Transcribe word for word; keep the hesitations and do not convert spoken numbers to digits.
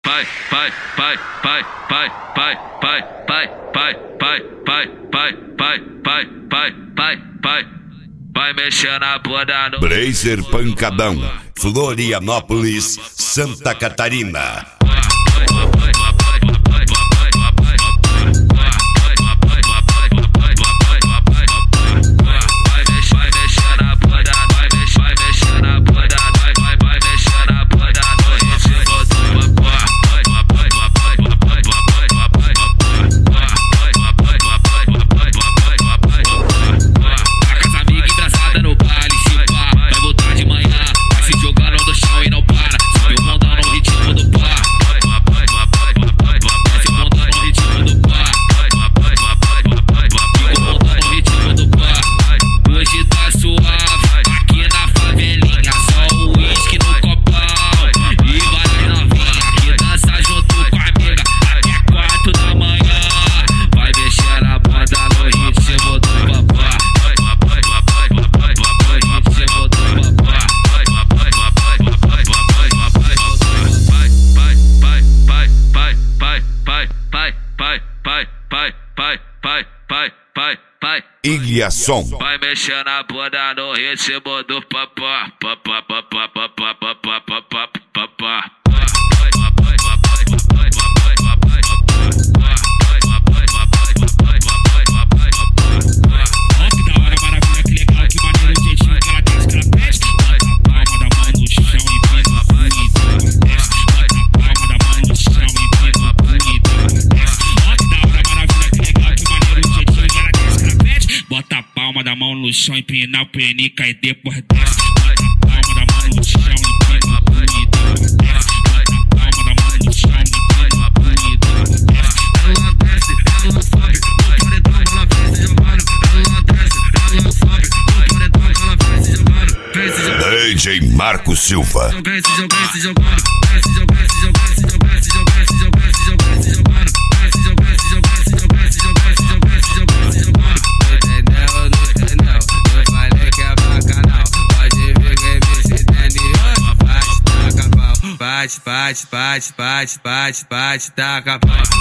pai, pai, pai, pai, pai, pai, pai, pai, pai, pai, pai, pai, pai, pai, pai, pai, pai, vai mexer na bunda no Blazer Pancadão, Florianópolis, Santa Catarina. Ilhação. Vai mexer na bunda no ritmo do papá, papá, papá, papá, papá, papá, papá. Ó que da hora, maravilha, que legal, que maneiro o jeitinho que ela desce, que ela peste. Bota a palma da mão no chão e pisa o punho, desce. Bota a palma da mão no chão e pisa o punho, desce. Ó que da hora, maravilha, que legal, que maneiro o jeitinho que ela desce, que ela peste. Bota a palma da mão no chão, empina o penica e depois desce. Bota a palma da mão no chão, empina o punho e depois desce. Bota a palma da mão no chão, empina o punho e depois desce. Ela desce, ela sobe, no paredão ela vem se jogando. Ela desce, ela sobe, no paredão ela vem se jogando. Vem se jogando. D J Marco Silva. Vem se jogando, se jogando. Vem se jogando, se jogando, se jogando, se jogando, se jogando, se jogando, se jogando. Vem se jogando, se jogando, se jogando, se jogando, se jogando, se jogando, se jogando. Entendeu, não entendeu? Eu falei que é bacanal. Pode ver que me se entende. Bate, taca pau. Bate, bate, bate, bate, bate, bate, taca pau.